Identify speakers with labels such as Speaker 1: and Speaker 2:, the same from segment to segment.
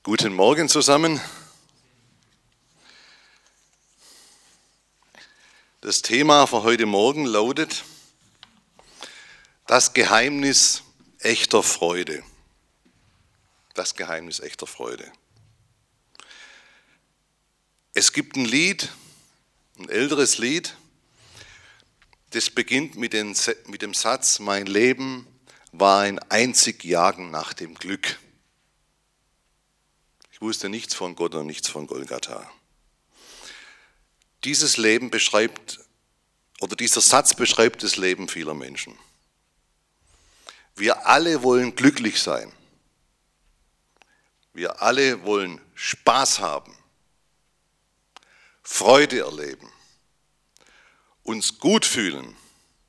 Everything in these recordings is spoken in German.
Speaker 1: Guten Morgen zusammen. Das Thema für heute Morgen lautet das Geheimnis echter Freude. Das Geheimnis echter Freude. Es gibt ein Lied, ein älteres Lied, das beginnt mit dem Satz: Mein Leben war ein einzig Jagen nach dem Glück. Ich wusste nichts von Gott und nichts von Golgatha. Dieses Leben beschreibt, oder dieser Satz beschreibt das Leben vieler Menschen. Wir alle wollen glücklich sein. Wir alle wollen Spaß haben, Freude erleben, uns gut fühlen.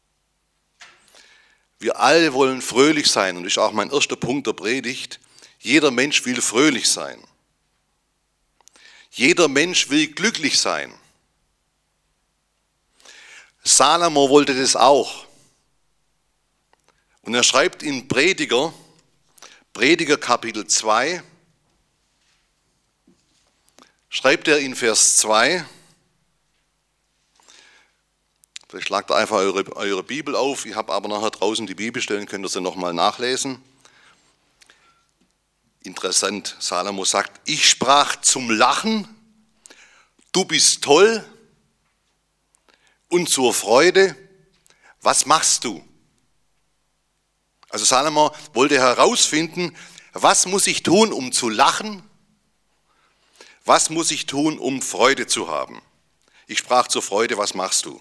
Speaker 1: Wir alle wollen fröhlich sein, und das ist auch mein erster Punkt der Predigt. Jeder Mensch will fröhlich sein. Jeder Mensch will glücklich sein. Salomo wollte das auch. Und er schreibt in Prediger Kapitel 2, schreibt er in Vers 2, vielleicht schlagt ihr einfach eure Bibel auf, ich habe aber nachher draußen die Bibelstellen, könnt ihr sie nochmal nachlesen. Interessant, Salomo sagt: Ich sprach zum Lachen, du bist toll, und zur Freude, was machst du? Also Salomo wollte herausfinden, was muss ich tun, um zu lachen? Was muss ich tun, um Freude zu haben? Ich sprach zur Freude, was machst du?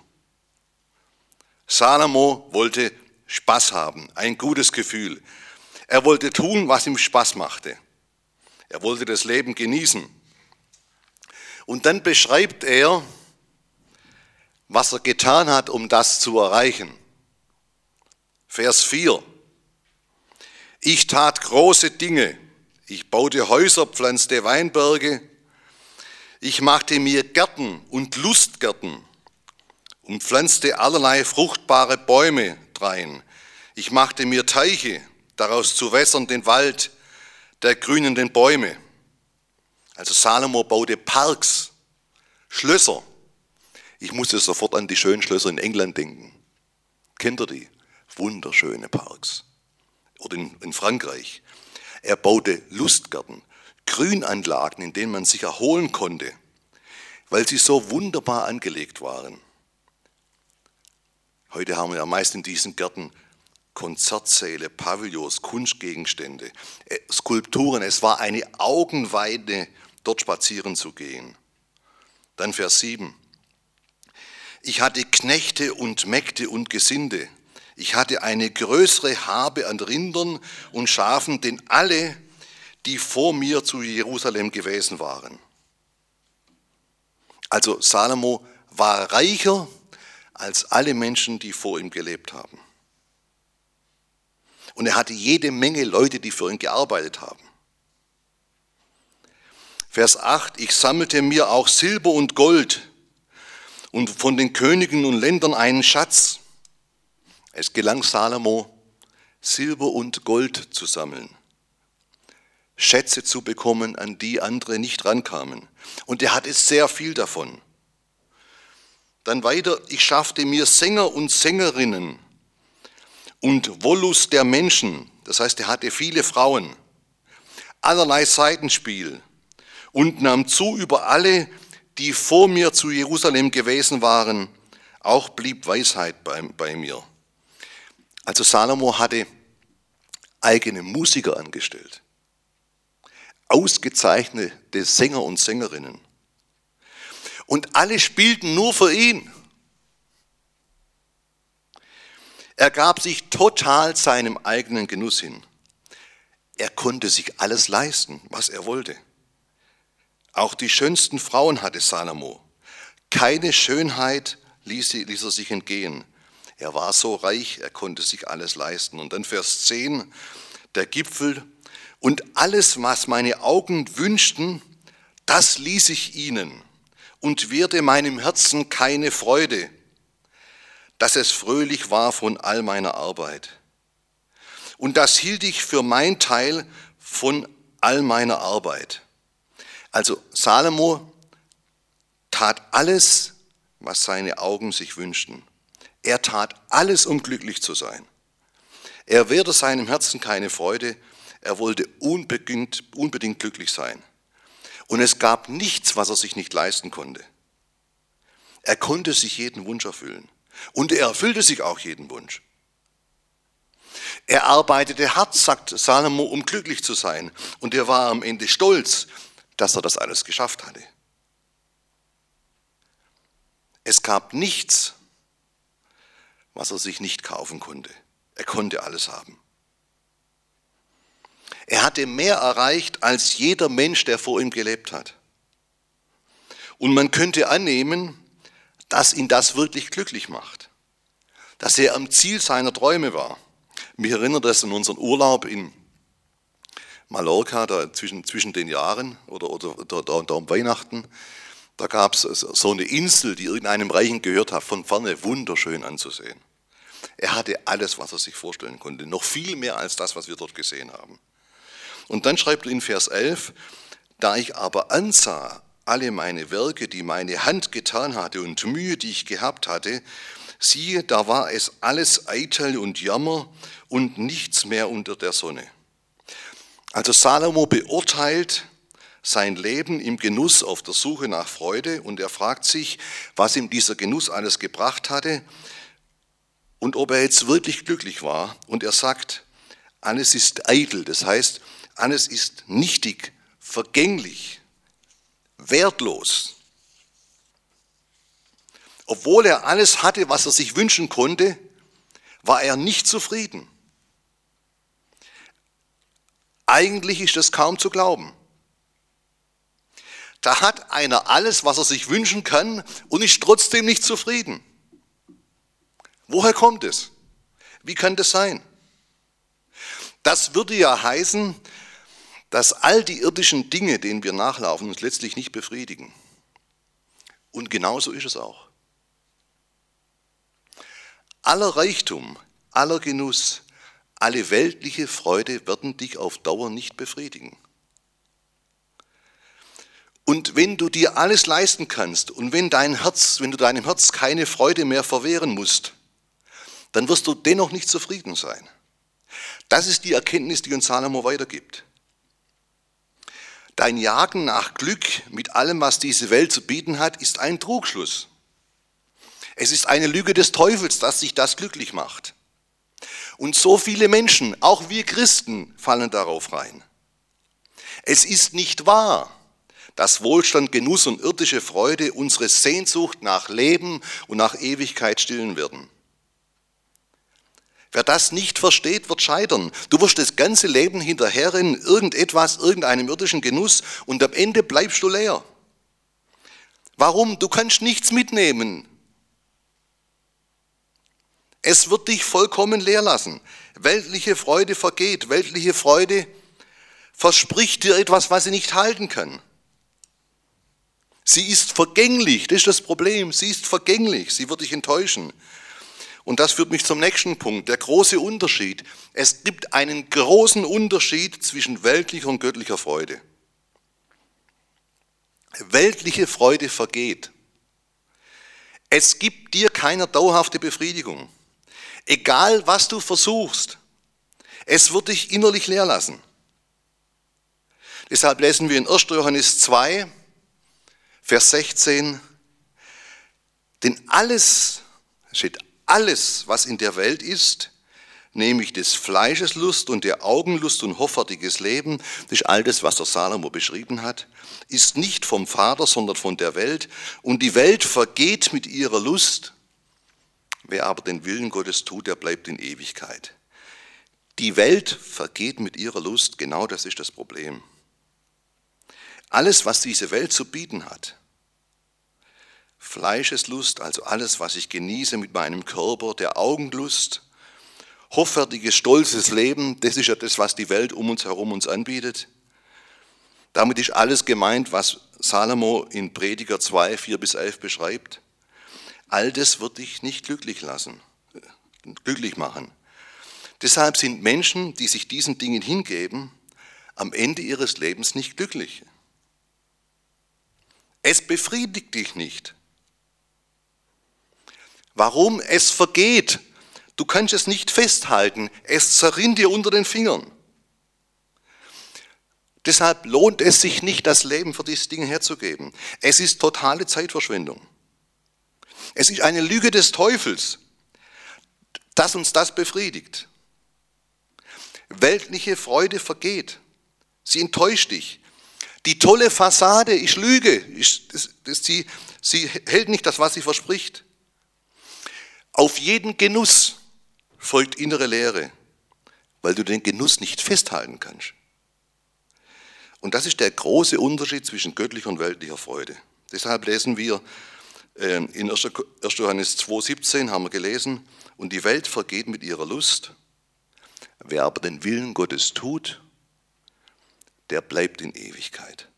Speaker 1: Salomo wollte Spaß haben, ein gutes Gefühl. Er wollte tun, was ihm Spaß machte. Er wollte das Leben genießen. Und dann beschreibt er, was er getan hat, um das zu erreichen. Vers 4. Ich tat große Dinge. Ich baute Häuser, pflanzte Weinberge. Ich machte mir Gärten und Lustgärten und pflanzte allerlei fruchtbare Bäume drein. Ich machte mir Teiche, daraus zu wässern den Wald der grünenden Bäume. Also Salomo baute Parks, Schlösser. Ich musste sofort an die schönen Schlösser in England denken. Kennt ihr die? Wunderschöne Parks. Oder in Frankreich. Er baute Lustgärten, Grünanlagen, in denen man sich erholen konnte, weil sie so wunderbar angelegt waren. Heute haben wir ja meist in diesen Gärten Konzertsäle, Pavillons, Kunstgegenstände, Skulpturen. Es war eine Augenweide, dort spazieren zu gehen. Dann Vers 7. Ich hatte Knechte und Mägde und Gesinde. Ich hatte eine größere Habe an Rindern und Schafen, denn alle, die vor mir zu Jerusalem gewesen waren. Also Salomo war reicher als alle Menschen, die vor ihm gelebt haben. Und er hatte jede Menge Leute, die für ihn gearbeitet haben. Vers 8, ich sammelte mir auch Silber und Gold und von den Königen und Ländern einen Schatz. Es gelang Salomo, Silber und Gold zu sammeln, Schätze zu bekommen, an die andere nicht rankamen. Und er hatte sehr viel davon. Dann weiter, ich schaffte mir Sänger und Sängerinnen und Wollust der Menschen, das heißt, er hatte viele Frauen, allerlei Saitenspiel und nahm zu über alle, die vor mir zu Jerusalem gewesen waren, auch blieb Weisheit bei mir. Also Salomo hatte eigene Musiker angestellt, ausgezeichnete Sänger und Sängerinnen. Und alle spielten nur für ihn. Er gab sich total seinem eigenen Genuss hin. Er konnte sich alles leisten, was er wollte. Auch die schönsten Frauen hatte Salomo. Keine Schönheit ließ er sich entgehen. Er war so reich, er konnte sich alles leisten. Und dann Vers 10, der Gipfel. Und alles, was meine Augen wünschten, das ließ ich ihnen und wehrte meinem Herzen keine Freude, dass es fröhlich war von all meiner Arbeit. Und das hielt ich für mein Teil von all meiner Arbeit. Also Salomo tat alles, was seine Augen sich wünschten. Er tat alles, um glücklich zu sein. Er wehrte seinem Herzen keine Freude, er wollte unbedingt glücklich sein. Und es gab nichts, was er sich nicht leisten konnte. Er konnte sich jeden Wunsch erfüllen. Und er erfüllte sich auch jeden Wunsch. Er arbeitete hart, sagt Salomo, um glücklich zu sein. Und er war am Ende stolz, dass er das alles geschafft hatte. Es gab nichts, was er sich nicht kaufen konnte. Er konnte alles haben. Er hatte mehr erreicht als jeder Mensch, der vor ihm gelebt hat. Und man könnte annehmen, dass ihn das wirklich glücklich macht. Dass er am Ziel seiner Träume war. Mich erinnert das an unseren Urlaub in Mallorca, da zwischen den Jahren oder um Weihnachten. Da gab es so eine Insel, die irgendeinem Reichen gehört hat, von ferne wunderschön anzusehen. Er hatte alles, was er sich vorstellen konnte, noch viel mehr als das, was wir dort gesehen haben. Und dann schreibt er in Vers 11, da ich aber ansah alle meine Werke, die meine Hand getan hatte und Mühe, die ich gehabt hatte, siehe, da war es alles Eitel und Jammer und nichts mehr unter der Sonne. Also Salomo beurteilt sein Leben im Genuss auf der Suche nach Freude und er fragt sich, was ihm dieser Genuss alles gebracht hatte und ob er jetzt wirklich glücklich war. Und er sagt, alles ist eitel, das heißt, alles ist nichtig, vergänglich, wertlos. Obwohl er alles hatte, was er sich wünschen konnte, war er nicht zufrieden. Eigentlich ist das kaum zu glauben. Da hat einer alles, was er sich wünschen kann und ist trotzdem nicht zufrieden. Woher kommt es? Wie kann das sein? Das würde ja heißen, dass all die irdischen Dinge, denen wir nachlaufen, uns letztlich nicht befriedigen. Und genauso ist es auch. Aller Reichtum, aller Genuss, alle weltliche Freude werden dich auf Dauer nicht befriedigen. Und wenn du dir alles leisten kannst und wenn du deinem Herz keine Freude mehr verwehren musst, dann wirst du dennoch nicht zufrieden sein. Das ist die Erkenntnis, die uns Salomo weitergibt. Dein Jagen nach Glück mit allem, was diese Welt zu bieten hat, ist ein Trugschluss. Es ist eine Lüge des Teufels, dass sich das glücklich macht. Und so viele Menschen, auch wir Christen, fallen darauf rein. Es ist nicht wahr, dass Wohlstand, Genuss und irdische Freude unsere Sehnsucht nach Leben und nach Ewigkeit stillen werden. Wer das nicht versteht, wird scheitern. Du wirst das ganze Leben hinterherrennen, irgendeinem irdischen Genuss und am Ende bleibst du leer. Warum? Du kannst nichts mitnehmen. Es wird dich vollkommen leer lassen. Weltliche Freude vergeht. Weltliche Freude verspricht dir etwas, was sie nicht halten kann. Sie ist vergänglich, das ist das Problem. Sie ist vergänglich, sie wird dich enttäuschen. Und das führt mich zum nächsten Punkt, der große Unterschied. Es gibt einen großen Unterschied zwischen weltlicher und göttlicher Freude. Weltliche Freude vergeht. Es gibt dir keine dauerhafte Befriedigung. Egal, was du versuchst, es wird dich innerlich leer lassen. Deshalb lesen wir in 1. Johannes 2, Vers 16, denn alles, was in der Welt ist, nämlich des Fleisches Lust und der Augenlust und hoffärtiges Leben, das ist all das, was der Salomo beschrieben hat, ist nicht vom Vater, sondern von der Welt. Und die Welt vergeht mit ihrer Lust. Wer aber den Willen Gottes tut, der bleibt in Ewigkeit. Die Welt vergeht mit ihrer Lust, genau das ist das Problem. Alles, was diese Welt zu bieten hat, Fleischeslust, also alles, was ich genieße mit meinem Körper, der Augenlust, hoffärtiges, stolzes Leben, das ist ja das, was die Welt um uns herum uns anbietet. Damit ist alles gemeint, was Salomo in Prediger 2, 4-11 beschreibt. All das wird dich nicht glücklich machen. Deshalb sind Menschen, die sich diesen Dingen hingeben, am Ende ihres Lebens nicht glücklich. Es befriedigt dich nicht. Warum? Es vergeht. Du kannst es nicht festhalten. Es zerrinnt dir unter den Fingern. Deshalb lohnt es sich nicht, das Leben für diese Dinge herzugeben. Es ist totale Zeitverschwendung. Es ist eine Lüge des Teufels, dass uns das befriedigt. Weltliche Freude vergeht. Sie enttäuscht dich. Die tolle Fassade ist Lüge. Sie hält nicht das, was sie verspricht. Auf jeden Genuss folgt innere Leere, weil du den Genuss nicht festhalten kannst. Und das ist der große Unterschied zwischen göttlicher und weltlicher Freude. Deshalb lesen wir in 1. Johannes 2,17 haben wir gelesen, und die Welt vergeht mit ihrer Lust. Wer aber den Willen Gottes tut, der bleibt in Ewigkeit.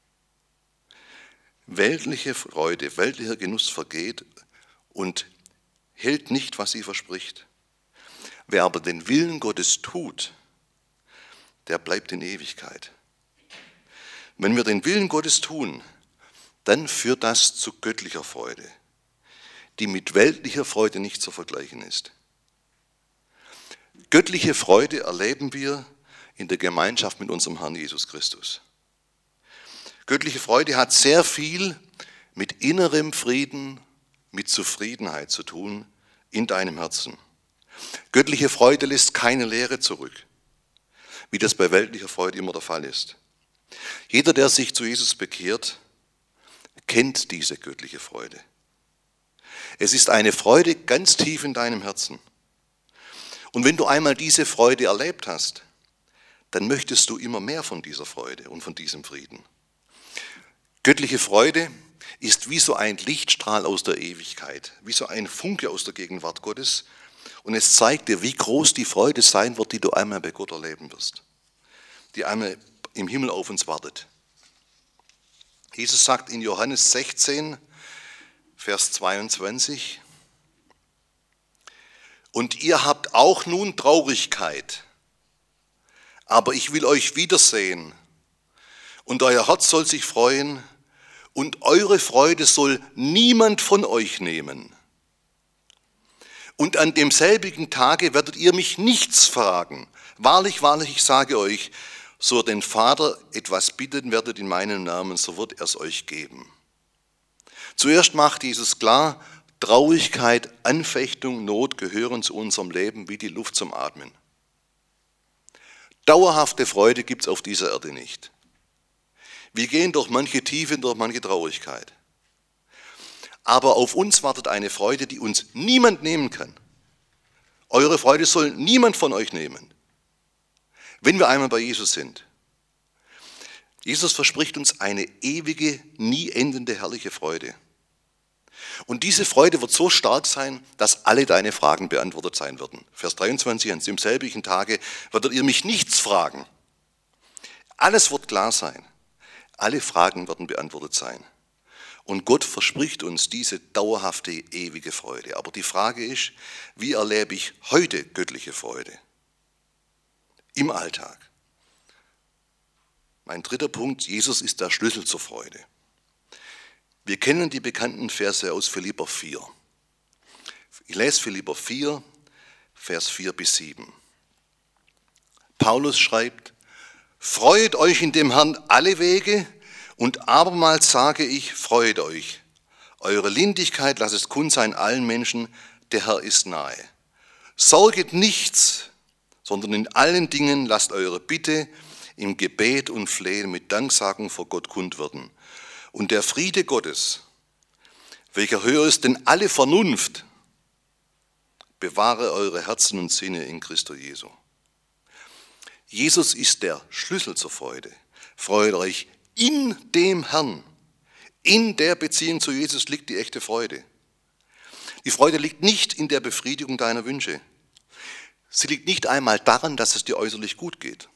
Speaker 1: Weltliche Freude, weltlicher Genuss vergeht und hält nicht, was sie verspricht. Wer aber den Willen Gottes tut, der bleibt in Ewigkeit. Wenn wir den Willen Gottes tun, dann führt das zu göttlicher Freude, die mit weltlicher Freude nicht zu vergleichen ist. Göttliche Freude erleben wir in der Gemeinschaft mit unserem Herrn Jesus Christus. Göttliche Freude hat sehr viel mit innerem Frieden, mit Zufriedenheit zu tun in deinem Herzen. Göttliche Freude lässt keine Leere zurück, wie das bei weltlicher Freude immer der Fall ist. Jeder, der sich zu Jesus bekehrt, kennt diese göttliche Freude. Es ist eine Freude ganz tief in deinem Herzen. Und wenn du einmal diese Freude erlebt hast, dann möchtest du immer mehr von dieser Freude und von diesem Frieden. Göttliche Freude ist wie so ein Lichtstrahl aus der Ewigkeit, wie so ein Funke aus der Gegenwart Gottes. Und es zeigt dir, wie groß die Freude sein wird, die du einmal bei Gott erleben wirst, die einmal im Himmel auf uns wartet. Jesus sagt in Johannes 16, Vers 22, und ihr habt auch nun Traurigkeit, aber ich will euch wiedersehen und euer Herz soll sich freuen und eure Freude soll niemand von euch nehmen. Und an demselbigen Tage werdet ihr mich nichts fragen. Wahrlich, wahrlich, ich sage euch, so den Vater etwas bitten werdet in meinem Namen, so wird er es euch geben. Zuerst macht Jesus klar, Traurigkeit, Anfechtung, Not gehören zu unserem Leben wie die Luft zum Atmen. Dauerhafte Freude gibt es auf dieser Erde nicht. Wir gehen durch manche Tiefen, durch manche Traurigkeit. Aber auf uns wartet eine Freude, die uns niemand nehmen kann. Eure Freude soll niemand von euch nehmen. Wenn wir einmal bei Jesus sind. Jesus verspricht uns eine ewige, nie endende, herrliche Freude. Und diese Freude wird so stark sein, dass alle deine Fragen beantwortet sein werden. Vers 23, an demselbigen Tage werdet ihr mich nichts fragen. Alles wird klar sein. Alle Fragen werden beantwortet sein. Und Gott verspricht uns diese dauerhafte, ewige Freude. Aber die Frage ist, wie erlebe ich heute göttliche Freude? Im Alltag. Mein dritter Punkt, Jesus ist der Schlüssel zur Freude. Wir kennen die bekannten Verse aus Philipper 4. Ich lese Philipper 4, Vers 4 bis 7. Paulus schreibt, freut euch in dem Herrn alle Wege und abermals sage ich, freut euch. Eure Lindigkeit lasst es kund sein allen Menschen, der Herr ist nahe. Sorget nichts, sondern in allen Dingen lasst eure Bitte im Gebet und Flehen mit Danksagen vor Gott kund werden. Und der Friede Gottes, welcher höher ist denn alle Vernunft, bewahre eure Herzen und Sinne in Christo Jesu. Jesus ist der Schlüssel zur Freude. Freut euch in dem Herrn. In der Beziehung zu Jesus liegt die echte Freude. Die Freude liegt nicht in der Befriedigung deiner Wünsche. Sie liegt nicht einmal daran, dass es dir äußerlich gut geht.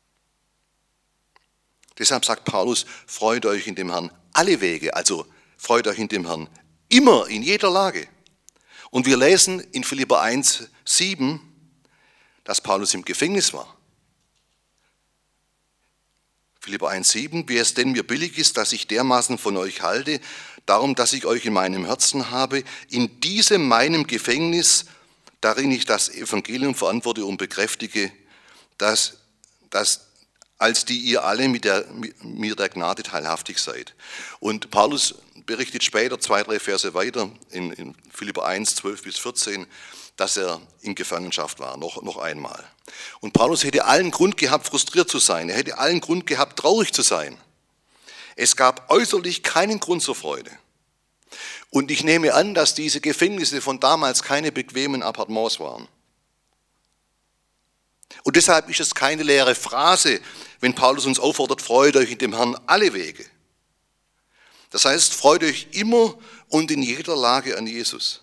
Speaker 1: Deshalb sagt Paulus, freut euch in dem Herrn alle Wege, also freut euch in dem Herrn immer, in jeder Lage. Und wir lesen in Philipper 1, 7, dass Paulus im Gefängnis war. Philipper 1,7, wie es denn mir billig ist, dass ich dermaßen von euch halte, darum, dass ich euch in meinem Herzen habe, in diesem meinem Gefängnis, darin ich das Evangelium verantworte und bekräftige, dass als die ihr alle mit mir der Gnade teilhaftig seid. Und Paulus berichtet später 2-3 Verse weiter in Philipper 1, 12 bis 14, dass er in Gefangenschaft war, noch einmal. Und Paulus hätte allen Grund gehabt, frustriert zu sein. Er hätte allen Grund gehabt, traurig zu sein. Es gab äußerlich keinen Grund zur Freude. Und ich nehme an, dass diese Gefängnisse von damals keine bequemen Appartements waren. Und deshalb ist es keine leere Phrase, wenn Paulus uns auffordert, freut euch in dem Herrn alle Wege. Das heißt, freut euch immer und in jeder Lage an Jesus.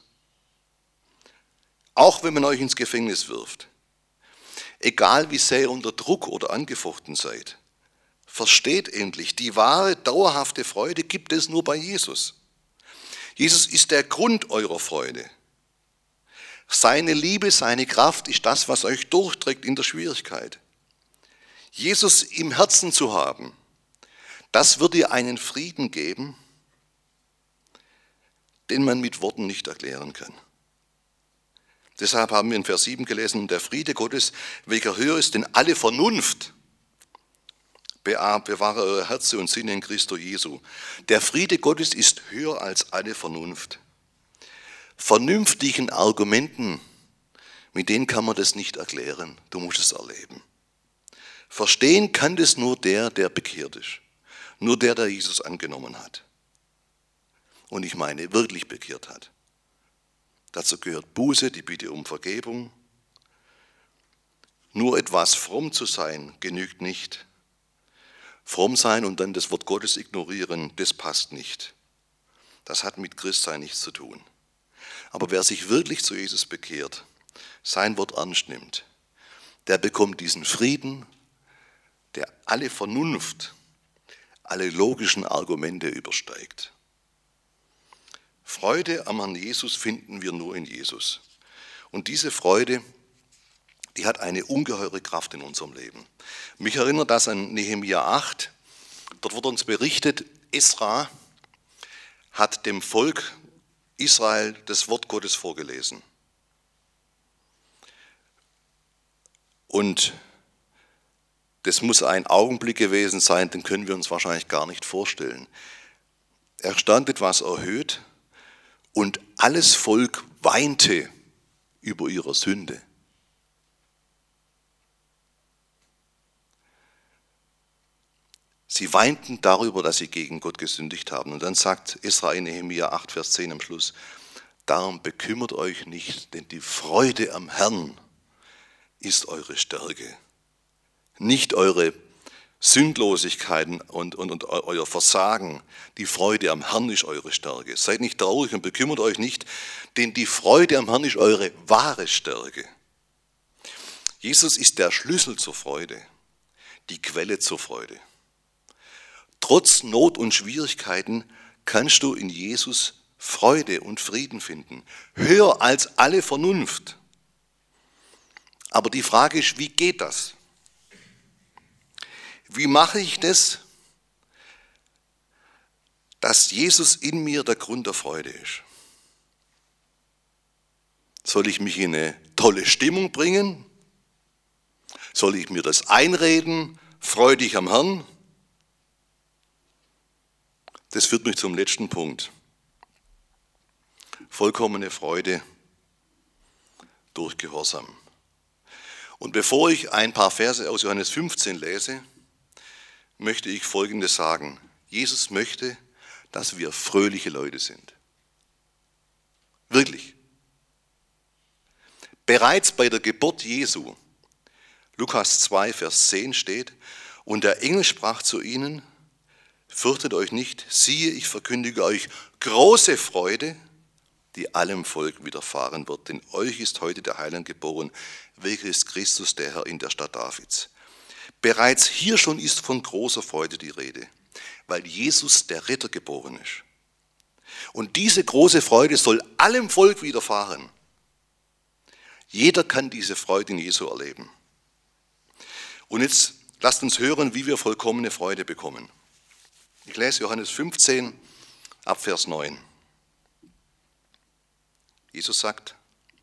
Speaker 1: Auch wenn man euch ins Gefängnis wirft. Egal wie sehr ihr unter Druck oder angefochten seid. Versteht endlich, die wahre, dauerhafte Freude gibt es nur bei Jesus. Jesus ist der Grund eurer Freude. Seine Liebe, seine Kraft ist das, was euch durchträgt in der Schwierigkeit. Jesus im Herzen zu haben, das wird dir einen Frieden geben, den man mit Worten nicht erklären kann. Deshalb haben wir in Vers 7 gelesen, der Friede Gottes, welcher höher ist denn alle Vernunft, bewahre eure Herzen und Sinne in Christo Jesu. Der Friede Gottes ist höher als alle Vernunft. Vernünftigen Argumenten, mit denen kann man das nicht erklären. Du musst es erleben. Verstehen kann das nur der bekehrt ist. Nur der Jesus angenommen hat. Und ich meine, wirklich bekehrt hat. Dazu gehört Buße, die Bitte um Vergebung. Nur etwas fromm zu sein, genügt nicht. Fromm sein und dann das Wort Gottes ignorieren, das passt nicht. Das hat mit Christsein nichts zu tun. Aber wer sich wirklich zu Jesus bekehrt, sein Wort ernst nimmt, der bekommt diesen Frieden, der alle Vernunft, alle logischen Argumente übersteigt. Freude am Herrn Jesus finden wir nur in Jesus. Und diese Freude, die hat eine ungeheure Kraft in unserem Leben. Mich erinnert das an Nehemia 8. Dort wird uns berichtet, Esra hat dem Volk Israel das Wort Gottes vorgelesen. Und das muss ein Augenblick gewesen sein, den können wir uns wahrscheinlich gar nicht vorstellen. Er stand etwas erhöht und alles Volk weinte über ihre Sünde. Sie weinten darüber, dass sie gegen Gott gesündigt haben. Und dann sagt Esra in Nehemia 8, Vers 10 am Schluss, darum bekümmert euch nicht, denn die Freude am Herrn ist eure Stärke. Nicht eure Sündlosigkeiten und euer Versagen. Die Freude am Herrn ist eure Stärke. Seid nicht traurig und bekümmert euch nicht, denn die Freude am Herrn ist eure wahre Stärke. Jesus ist der Schlüssel zur Freude, die Quelle zur Freude. Trotz Not und Schwierigkeiten kannst du in Jesus Freude und Frieden finden. Höher als alle Vernunft. Aber die Frage ist, wie geht das? Wie mache ich das, dass Jesus in mir der Grund der Freude ist? Soll ich mich in eine tolle Stimmung bringen? Soll ich mir das einreden? Freu dich am Herrn? Das führt mich zum letzten Punkt. Vollkommene Freude durch Gehorsam. Und bevor ich ein paar Verse aus Johannes 15 lese, möchte ich Folgendes sagen. Jesus möchte, dass wir fröhliche Leute sind. Wirklich. Bereits bei der Geburt Jesu, Lukas 2, Vers 10 steht, und der Engel sprach zu ihnen, fürchtet euch nicht, siehe, ich verkündige euch große Freude, die allem Volk widerfahren wird. Denn euch ist heute der Heiland geboren, welcher ist Christus, der Herr in der Stadt Davids. Bereits hier schon ist von großer Freude die Rede, weil Jesus der Retter geboren ist. Und diese große Freude soll allem Volk widerfahren. Jeder kann diese Freude in Jesu erleben. Und jetzt Lasst uns hören, wie wir vollkommene Freude bekommen. Ich lese Johannes 15 ab Vers 9. Jesus sagt: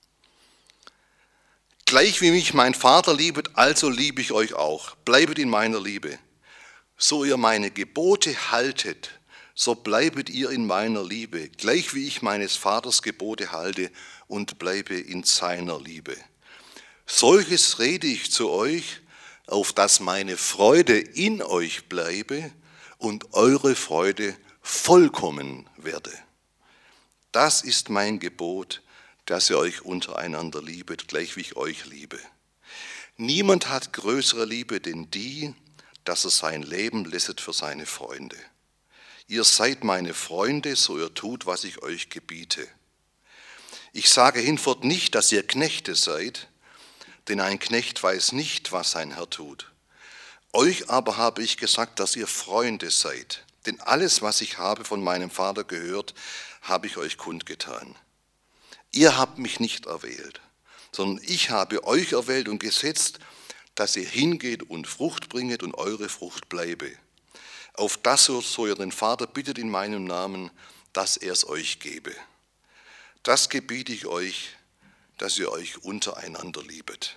Speaker 1: Gleich wie mich mein Vater liebet, also liebe ich euch auch. Bleibet in meiner Liebe. So ihr meine Gebote haltet, so bleibet ihr in meiner Liebe, gleich wie ich meines Vaters Gebote halte und bleibe in seiner Liebe. Solches rede ich zu euch, auf dass meine Freude in euch bleibe und eure Freude vollkommen werde. Das ist mein Gebot, dass ihr euch untereinander liebet, gleich wie ich euch liebe. Niemand hat größere Liebe denn die, dass er sein Leben lässet für seine Freunde. Ihr seid meine Freunde, so ihr tut, was ich euch gebiete. Ich sage hinfort nicht, dass ihr Knechte seid, denn ein Knecht weiß nicht, was sein Herr tut. Euch aber habe ich gesagt, dass ihr Freunde seid, denn alles, was ich habe von meinem Vater gehört, habe ich euch kundgetan. Ihr habt mich nicht erwählt, sondern ich habe euch erwählt und gesetzt, dass ihr hingeht und Frucht bringet und eure Frucht bleibe. Auf das so ihr den Vater bittet in meinem Namen, dass er es euch gebe. Das gebiete ich euch, dass ihr euch untereinander liebet.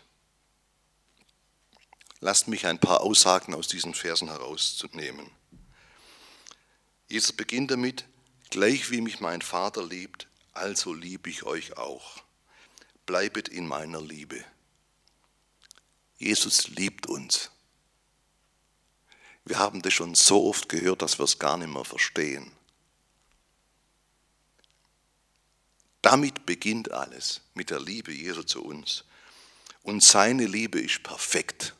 Speaker 1: Lasst mich ein paar Aussagen aus diesen Versen herausnehmen. Jesus beginnt damit: Gleich wie mich mein Vater liebt, also liebe ich euch auch. Bleibet in meiner Liebe. Jesus liebt uns. Wir haben das schon so oft gehört, dass wir es gar nicht mehr verstehen. Damit beginnt alles, mit der Liebe Jesu zu uns. Und seine Liebe ist perfekt.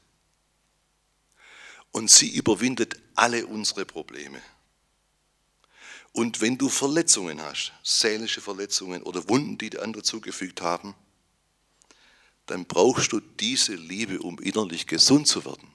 Speaker 1: Und sie überwindet alle unsere Probleme. Und wenn du Verletzungen hast, seelische Verletzungen oder Wunden, die dir andere zugefügt haben, dann brauchst du diese Liebe, um innerlich gesund zu werden.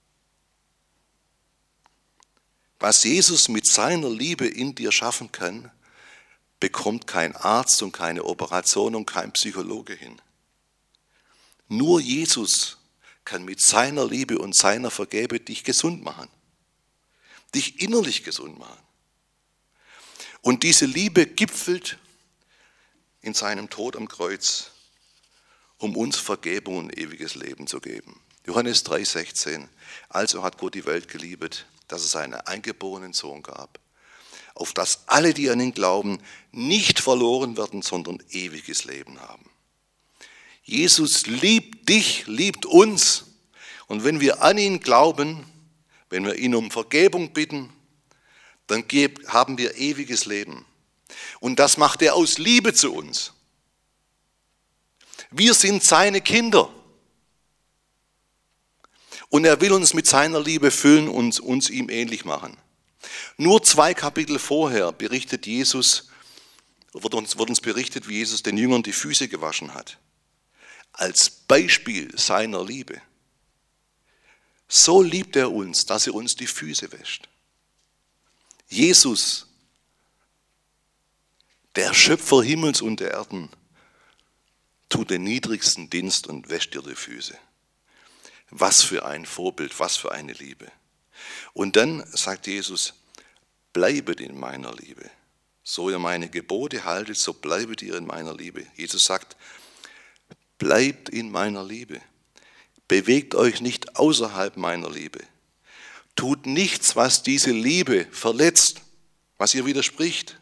Speaker 1: Was Jesus mit seiner Liebe in dir schaffen kann, bekommt kein Arzt und keine Operation und kein Psychologe hin. Nur Jesus kann mit seiner Liebe und seiner Vergebung dich gesund machen, dich innerlich gesund machen. Und diese Liebe gipfelt in seinem Tod am Kreuz, um uns Vergebung und ewiges Leben zu geben. Johannes 3,16: Also hat Gott die Welt geliebt, dass es seinen eingeborenen Sohn gab, auf dass alle, die an ihn glauben, nicht verloren werden, sondern ewiges Leben haben. Jesus liebt dich, liebt uns. Und wenn wir an ihn glauben, wenn wir ihn um Vergebung bitten, dann haben wir ewiges Leben. Und das macht er aus Liebe zu uns. Wir sind seine Kinder. Und er will uns mit seiner Liebe füllen und uns ihm ähnlich machen. Nur 2 Kapitel vorher wird uns berichtet, wie Jesus den Jüngern die Füße gewaschen hat. Als Beispiel seiner Liebe. So liebt er uns, dass er uns die Füße wäscht. Jesus, der Schöpfer Himmels und der Erden, tut den niedrigsten Dienst und wäscht dir die Füße. Was für ein Vorbild, was für eine Liebe. Und dann sagt Jesus: Bleibet in meiner Liebe. So ihr meine Gebote haltet, so bleibet ihr in meiner Liebe. Jesus sagt: Bleibt in meiner Liebe. Bewegt euch nicht außerhalb meiner Liebe. Tut nichts, was diese Liebe verletzt, was ihr widerspricht.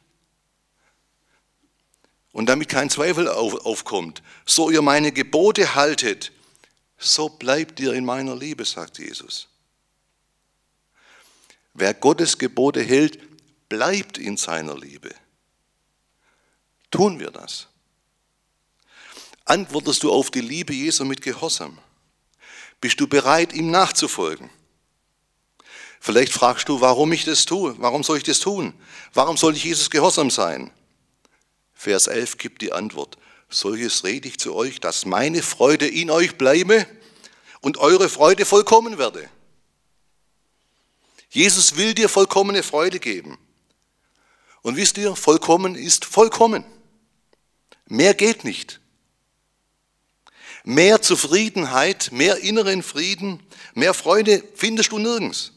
Speaker 1: Und damit kein Zweifel aufkommt. So ihr meine Gebote haltet, so bleibt ihr in meiner Liebe, sagt Jesus. Wer Gottes Gebote hält, bleibt in seiner Liebe. Tun wir das? Antwortest du auf die Liebe Jesu mit Gehorsam? Bist du bereit, ihm nachzufolgen? Vielleicht fragst du, warum ich das tue. Warum soll ich das tun? Warum soll ich Jesus gehorsam sein? Vers 11 gibt die Antwort: Solches rede ich zu euch, dass meine Freude in euch bleibe und eure Freude vollkommen werde. Jesus will dir vollkommene Freude geben. Und wisst ihr, vollkommen ist vollkommen. Mehr geht nicht. Mehr Zufriedenheit, mehr inneren Frieden, mehr Freude findest du nirgends.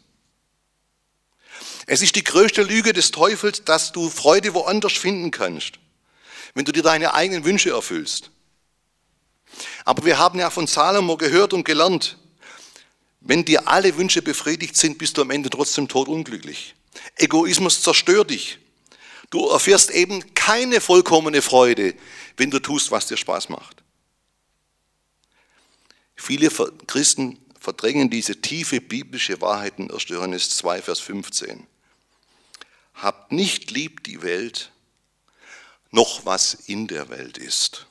Speaker 1: Es ist die größte Lüge des Teufels, dass du Freude woanders finden kannst, wenn du dir deine eigenen Wünsche erfüllst. Aber wir haben ja von Salomo gehört und gelernt, wenn dir alle Wünsche befriedigt sind, bist du am Ende trotzdem todunglücklich. Egoismus zerstört dich. Du erfährst eben keine vollkommene Freude, wenn du tust, was dir Spaß macht. Viele Christen verdrängen diese tiefe biblische Wahrheit in 1. Johannes 2, Vers 15. Habt nicht lieb die Welt, noch was in der Welt ist.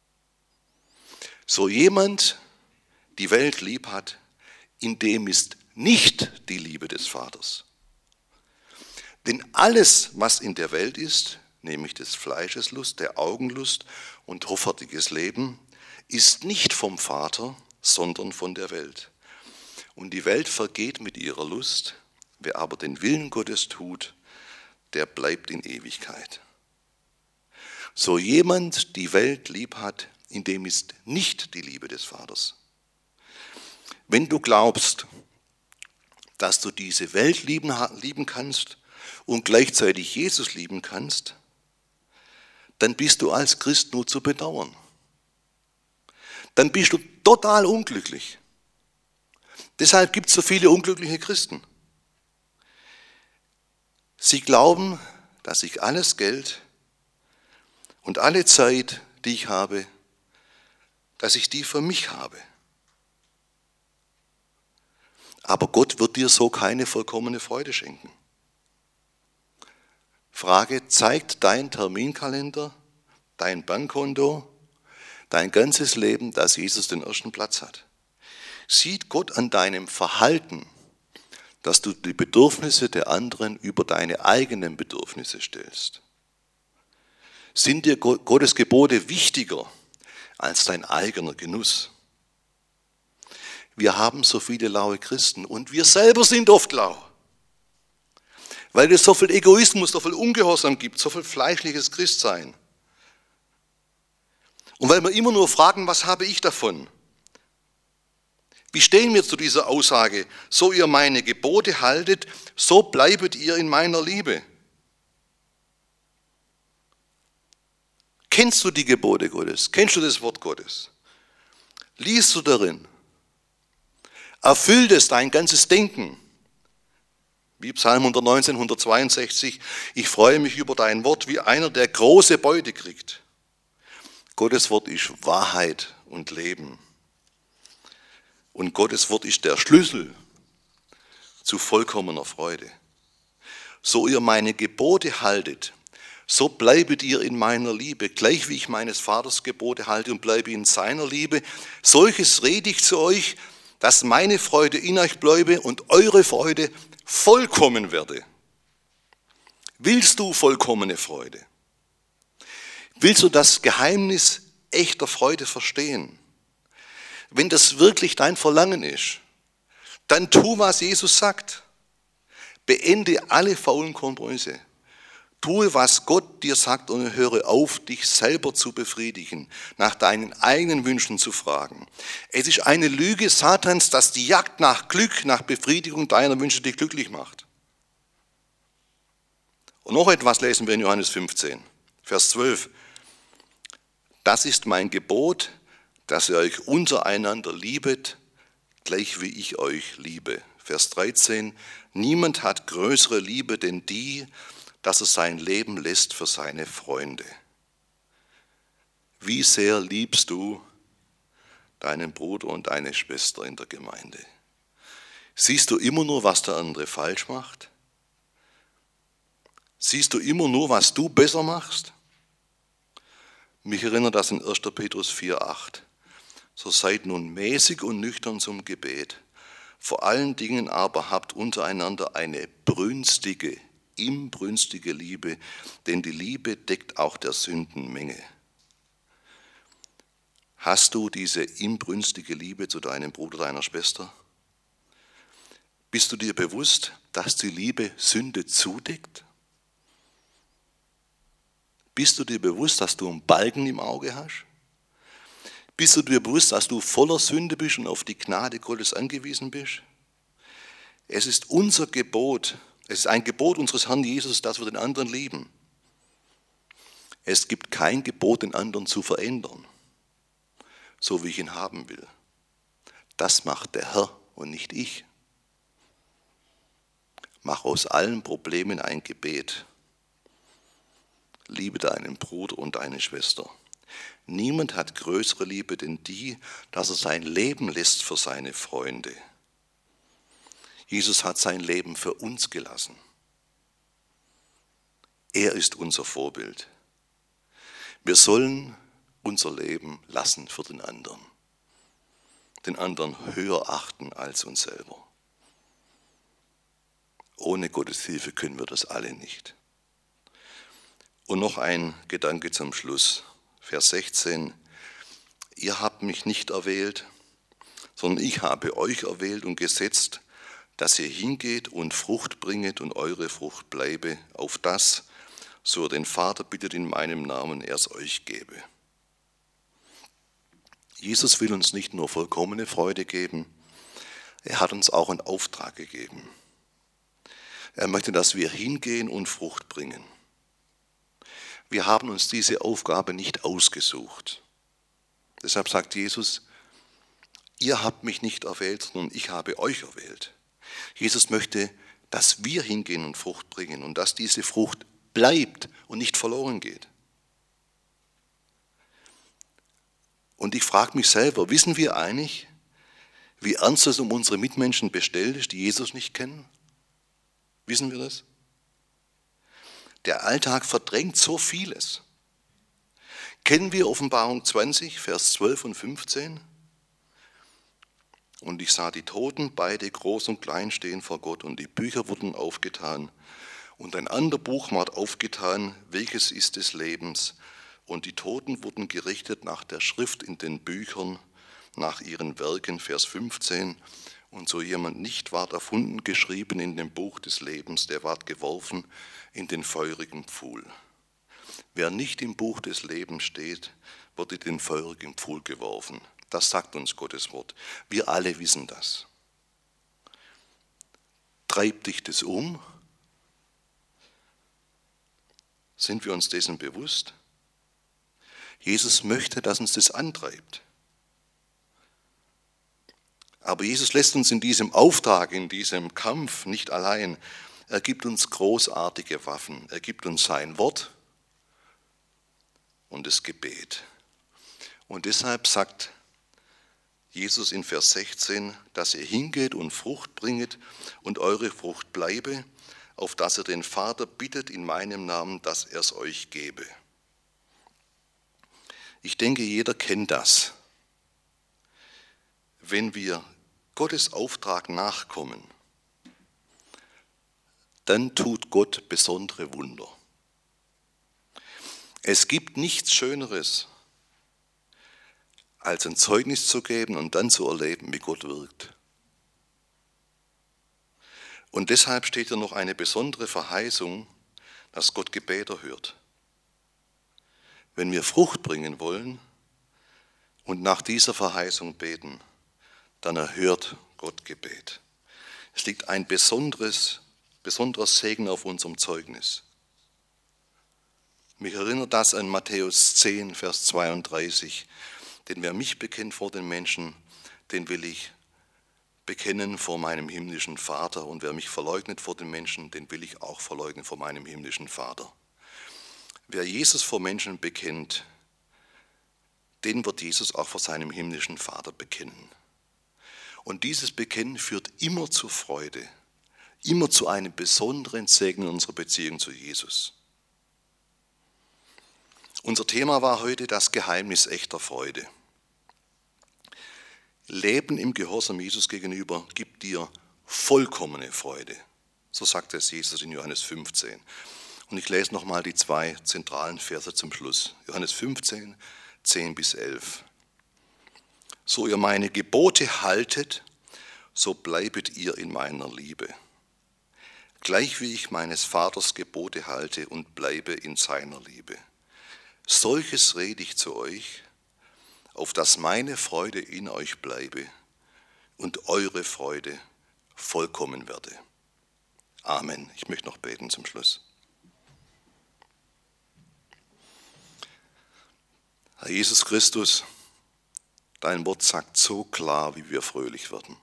Speaker 1: So jemand die Welt lieb hat, in dem ist nicht die Liebe des Vaters. Denn alles, was in der Welt ist, nämlich des Fleisches Lust, der Augenlust und hoffärtiges Leben, ist nicht vom Vater, sondern von der Welt. Und die Welt vergeht mit ihrer Lust, wer aber den Willen Gottes tut, der bleibt in Ewigkeit. So jemand die Welt lieb hat, in dem ist nicht die Liebe des Vaters. Wenn du glaubst, dass du diese Welt lieben kannst und gleichzeitig Jesus lieben kannst, dann bist du als Christ nur zu bedauern. Dann bist du total unglücklich. Deshalb gibt es so viele unglückliche Christen. Sie glauben, dass ich alles Geld und alle Zeit, die ich habe, dass ich die für mich habe. Aber Gott wird dir so keine vollkommene Freude schenken. Frage, zeigt dein Terminkalender, dein Bankkonto, dein ganzes Leben, dass Jesus den ersten Platz hat? Sieht Gott an deinem Verhalten, dass du die Bedürfnisse der anderen über deine eigenen Bedürfnisse stellst? Sind dir Gottes Gebote wichtiger als dein eigener Genuss? Wir haben so viele laue Christen und wir selber sind oft lau, weil es so viel Egoismus, so viel Ungehorsam gibt, so viel fleischliches Christsein. Und weil wir immer nur fragen, was habe ich davon? Wie stehen wir zu dieser Aussage, so ihr meine Gebote haltet, so bleibet ihr in meiner Liebe? Kennst du die Gebote Gottes? Kennst du das Wort Gottes? Liest du darin? Erfüllt es dein ganzes Denken? Wie Psalm 119, 162, ich freue mich über dein Wort, wie einer, der große Beute kriegt. Gottes Wort ist Wahrheit und Leben. Und Gottes Wort ist der Schlüssel zu vollkommener Freude. So ihr meine Gebote haltet, so bleibet ihr in meiner Liebe, gleich wie ich meines Vaters Gebote halte und bleibe in seiner Liebe. Solches rede ich zu euch, dass meine Freude in euch bleibe und eure Freude vollkommen werde. Willst du vollkommene Freude? Willst du das Geheimnis echter Freude verstehen? Wenn das wirklich dein Verlangen ist, dann tu, was Jesus sagt. Beende alle faulen Kompromisse. Tue, was Gott dir sagt und höre auf, dich selber zu befriedigen, nach deinen eigenen Wünschen zu fragen. Es ist eine Lüge Satans, dass die Jagd nach Glück, nach Befriedigung deiner Wünsche dich glücklich macht. Und noch etwas lesen wir in Johannes 15, Vers 12. Das ist mein Gebot, dass ihr euch untereinander liebet, gleich wie ich euch liebe. Vers 13. Niemand hat größere Liebe denn die, dass er sein Leben lässt für seine Freunde. Wie sehr liebst du deinen Bruder und deine Schwester in der Gemeinde? Siehst du immer nur, was der andere falsch macht? Siehst du immer nur, was du besser machst? Mich erinnert das in 1. Petrus 4,8. So seid nun mäßig und nüchtern zum Gebet. Vor allen Dingen aber habt untereinander eine inbrünstige Liebe, denn die Liebe deckt auch der Sünden Menge. Hast du diese inbrünstige Liebe zu deinem Bruder, deiner Schwester? Bist du dir bewusst, dass die Liebe Sünde zudeckt? Bist du dir bewusst, dass du einen Balken im Auge hast? Bist du dir bewusst, dass du voller Sünde bist und auf die Gnade Gottes angewiesen bist? Es ist unser Gebot, es ist ein Gebot unseres Herrn Jesus, dass wir den anderen lieben. Es gibt kein Gebot, den anderen zu verändern, so wie ich ihn haben will. Das macht der Herr und nicht ich. Mach aus allen Problemen ein Gebet. Liebe deinen Bruder und deine Schwester. Niemand hat größere Liebe denn die, dass er sein Leben lässt für seine Freunde. Jesus hat sein Leben für uns gelassen. Er ist unser Vorbild. Wir sollen unser Leben lassen für den anderen höher achten als uns selber. Ohne Gottes Hilfe können wir das alle nicht. Und noch ein Gedanke zum Schluss. Vers 16. Ihr habt mich nicht erwählt, sondern ich habe euch erwählt und gesetzt, dass ihr hingeht und Frucht bringet und eure Frucht bleibe, auf das, so er den Vater bittet in meinem Namen, er es euch gebe. Jesus will uns nicht nur vollkommene Freude geben, er hat uns auch einen Auftrag gegeben. Er möchte, dass wir hingehen und Frucht bringen. Wir haben uns diese Aufgabe nicht ausgesucht. Deshalb sagt Jesus, ihr habt mich nicht erwählt, sondern ich habe euch erwählt. Jesus möchte, dass wir hingehen und Frucht bringen und dass diese Frucht bleibt und nicht verloren geht. Und ich frage mich selber, wissen wir eigentlich, wie ernst es um unsere Mitmenschen bestellt ist, die Jesus nicht kennen? Wissen wir das? Der Alltag verdrängt so vieles. Kennen wir Offenbarung 20, Vers 12 und 15? Und ich sah die Toten, beide groß und klein, stehen vor Gott, und die Bücher wurden aufgetan. Und ein anderes Buch ward aufgetan, welches ist des Lebens. Und die Toten wurden gerichtet nach der Schrift in den Büchern, nach ihren Werken, Vers 15. Und so jemand nicht ward erfunden, geschrieben in dem Buch des Lebens, der ward geworfen in den feurigen Pfuhl. Wer nicht im Buch des Lebens steht, wird in den feurigen Pfuhl geworfen. Das sagt uns Gottes Wort. Wir alle wissen das. Treibt dich das um? Sind wir uns dessen bewusst? Jesus möchte, dass uns das antreibt. Aber Jesus lässt uns in diesem Auftrag, in diesem Kampf nicht allein. Er gibt uns großartige Waffen. Er gibt uns sein Wort und das Gebet. Und deshalb sagt Jesus in Vers 16, dass ihr hingeht und Frucht bringet und eure Frucht bleibe, auf dass ihr den Vater bittet in meinem Namen, dass er es euch gebe. Ich denke, jeder kennt das. Wenn wir Gottes Auftrag nachkommen, dann tut Gott besondere Wunder. Es gibt nichts Schöneres, als ein Zeugnis zu geben und dann zu erleben, wie Gott wirkt. Und deshalb steht hier noch eine besondere Verheißung, dass Gott Gebete hört. Wenn wir Frucht bringen wollen und nach dieser Verheißung beten, dann erhört Gott Gebet. Es liegt ein besonderer Segen auf unserem Zeugnis. Mich erinnert das an Matthäus 10, Vers 32. Denn wer mich bekennt vor den Menschen, den will ich bekennen vor meinem himmlischen Vater. Und wer mich verleugnet vor den Menschen, den will ich auch verleugnen vor meinem himmlischen Vater. Wer Jesus vor Menschen bekennt, den wird Jesus auch vor seinem himmlischen Vater bekennen. Und dieses Bekennen führt immer zur Freude, immer zu einem besonderen Segen in unserer Beziehung zu Jesus. Unser Thema war heute das Geheimnis echter Freude. Leben im Gehorsam Jesus gegenüber gibt dir vollkommene Freude. So sagt es Jesus in Johannes 15. Und ich lese nochmal die 2 zentralen Verse zum Schluss. Johannes 15, 10 bis 11. So ihr meine Gebote haltet, so bleibet ihr in meiner Liebe. Gleich wie ich meines Vaters Gebote halte und bleibe in seiner Liebe. Solches rede ich zu euch, auf dass meine Freude in euch bleibe und eure Freude vollkommen werde. Amen. Ich möchte noch beten zum Schluss. Herr Jesus Christus, dein Wort sagt so klar, wie wir fröhlich werden.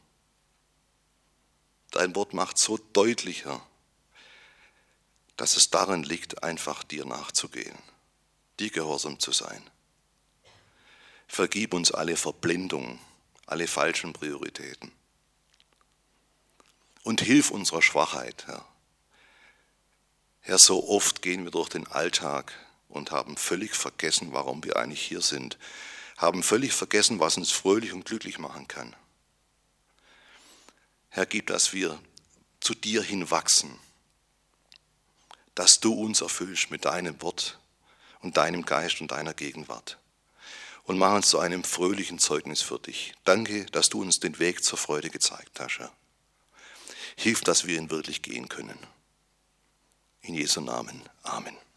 Speaker 1: Dein Wort macht so deutlicher, dass es darin liegt, einfach dir nachzugehen, dir gehorsam zu sein. Vergib uns alle Verblendungen, alle falschen Prioritäten. Und hilf unserer Schwachheit, Herr. Herr, so oft gehen wir durch den Alltag und haben völlig vergessen, warum wir eigentlich hier sind. Haben völlig vergessen, was uns fröhlich und glücklich machen kann. Herr, gib, dass wir zu dir hinwachsen, dass du uns erfüllst mit deinem Wort und deinem Geist und deiner Gegenwart. Und mach uns zu einem fröhlichen Zeugnis für dich. Danke, dass du uns den Weg zur Freude gezeigt hast, Herr. Hilf, dass wir ihn wirklich gehen können. In Jesu Namen. Amen.